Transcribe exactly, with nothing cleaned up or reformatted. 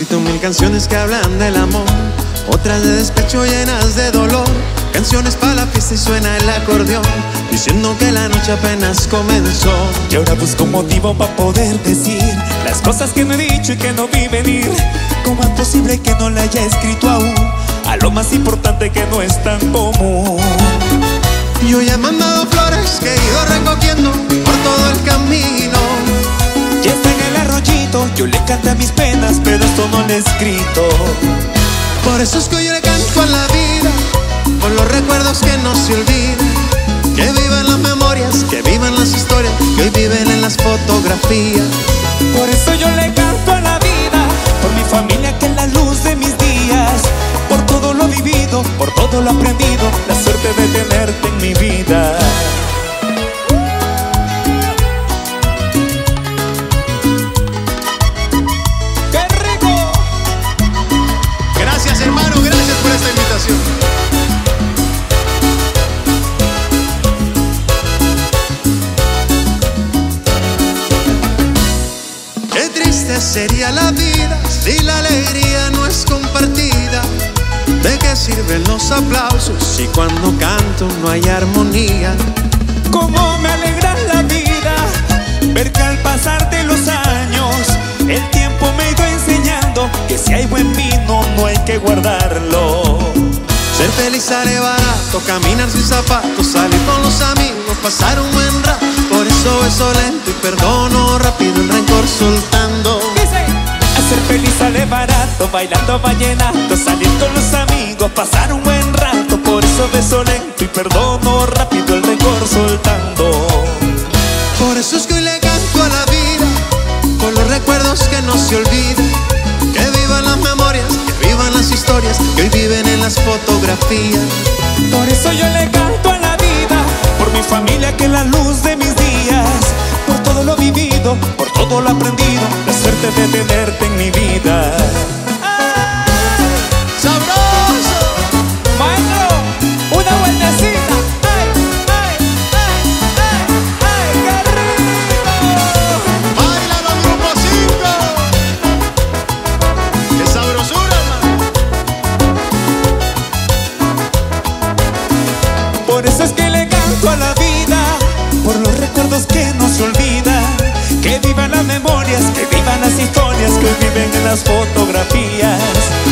escrito mil canciones que hablan del amor, otras de despecho llenas de dolor. Canciones para la fiesta y suena el acordeón, diciendo que la noche apenas comenzó. Y ahora busco un motivo para poder decir las cosas que no he dicho y que no vi venir. ¿Cómo es posible que no la haya escrito aún a lo más importante que no es tan común? Yo ya he mandado flores que he ido recogiendo por todo el camino. Ya está en el arroyito, yo le canté mis penas, pero esto no lo he escrito. Por eso es que yo le canto a la vida, por los recuerdos que no se olvidan. Que vivan las memorias, que vivan las historias, que hoy viven en las fotografías. Por eso yo le canto a la vida, por mi familia que es la luz de mis días, por todo lo vivido, por todo lo aprendido, la suerte de tenerte en mi vida. ¡Qué rico! Gracias, hermano, gracias por esta invitación. Qué triste sería la vida si la alegría no es compartida. ¿De qué sirven los aplausos si cuando canto no hay armonía? Cómo me alegra la vida ver que al pasar de los años el tiempo me ha ido enseñando que si hay buen vino no hay que guardarlo. Ser feliz sale barato, caminar sin zapatos, salir con los amigos, pasar un buen rato. Por eso beso lento y perdono rápido, el rencor soltando. Ser feliz sale barato, bailando vallenato, salir con los amigos, pasar un buen rato. Por eso beso lento y perdono rápido, el rencor soltando. Por eso es que hoy le canto a la vida, por los recuerdos que no se olvidan. Que vivan las memorias, que vivan las historias, que hoy viven en las fotografías. Por eso yo le canto a la vida, por mi familia que es la luz de mis días, por todo lo vivido, por todo lo aprendido, la suerte de tenerte en mi vida. ¡Ay! ¡Sabroso! Maestro, una vueltecita. ¡Ay, ay, ay, ay, ay! ¡Qué rico! ¡Báilalo, Grupo cinco! ¡Qué sabrosura, hermano! Por eso es que le canto a la vida, por los recuerdos que no se olvidan. Que vivan las memorias, que vivan las historias, que hoy viven en las fotografías.